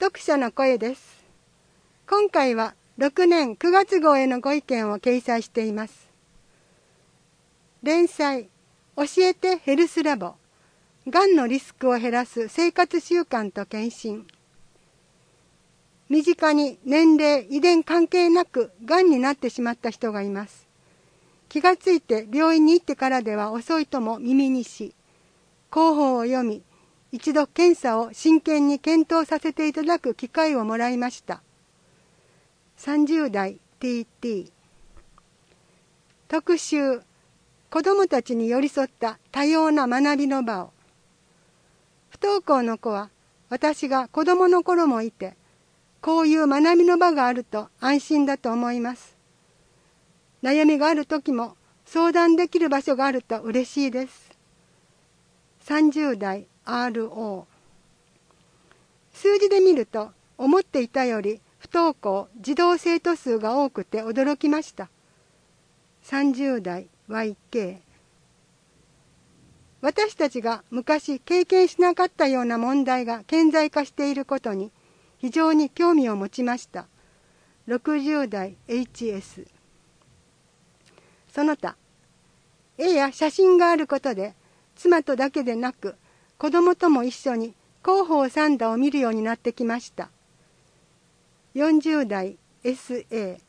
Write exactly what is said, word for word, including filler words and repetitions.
読者の声です。今回はろくねんくがつ号へのご意見を掲載しています。連載、教えてヘルスラボ、がんのリスクを減らす生活習慣と検診。身近に年齢、遺伝関係なくがんになってしまった人がいます。気がついて病院に行ってからでは遅いとも耳にし、広報を読み、一度検査を真剣に検討させていただく機会をもらいました。さんじゅうだい ティーティー 特集、子どもたちに寄り添った多様な学びの場を。不登校の子は私が子どもの頃もいて、こういう学びの場があると安心だと思います。悩みがある時も相談できる場所があると嬉しいです。さんじゅうだい アールオー。数字で見ると思っていたより不登校児童生徒数が多くて驚きました。さんじゅうだい ワイケー。私たちが昔経験しなかったような問題が顕在化していることに非常に興味を持ちました。ろくじゅうだい エイチエス。その他、絵や写真があることで妻とだけでなく子供とも一緒に広報三田を見るようになってきました。よんじゅうだい エスエー。